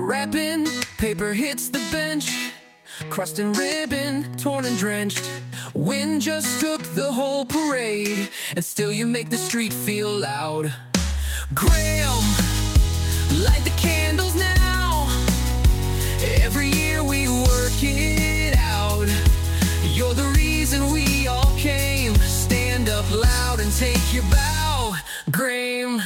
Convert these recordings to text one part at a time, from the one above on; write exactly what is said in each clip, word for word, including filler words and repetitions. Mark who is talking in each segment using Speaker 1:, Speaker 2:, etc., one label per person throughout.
Speaker 1: Rapping, paper hits the bench, crust and ribbon, torn and drenched. Wind just took the whole parade, and still you make the street feel loud. Graham, light the candles now. Every year we work it out. You're the reason we all came. Stand up loud and take your bow, Graham.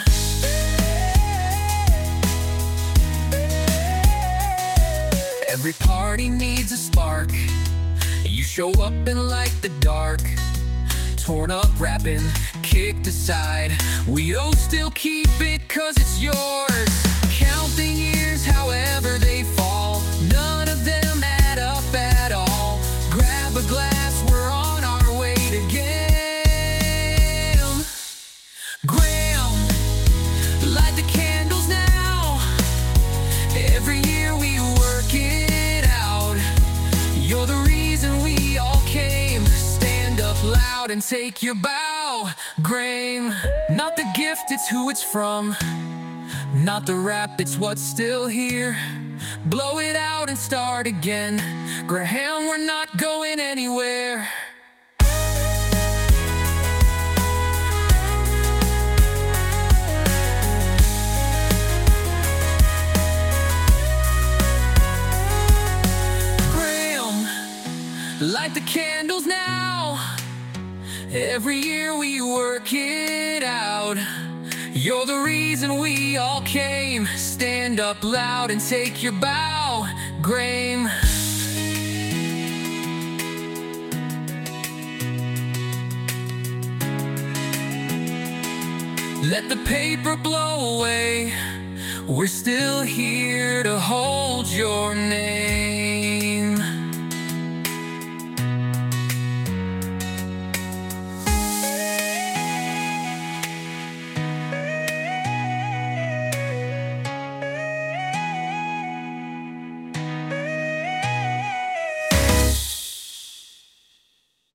Speaker 1: Every party needs a spark. You show up and light the dark. Torn up rapping, kicked aside. We all still keep it cause it's yours. Counting years however they fall, none of them add up at all. Grab a glass, we're on our way to Graham. Graham, light the candles now. Every year we work it out. You're the reason we all came. Stand up loud and take your bow, Graham. Not the gift, it's who it's from. Not the rap, it's what's still here. Blow it out and start again. Graham, we're not going anywhere. Graham, light the candles now. Every year we work it out. You're the reason we all came. Stand up loud and take your bow, Graham. Let the paper blow away. We're still here to hold your name.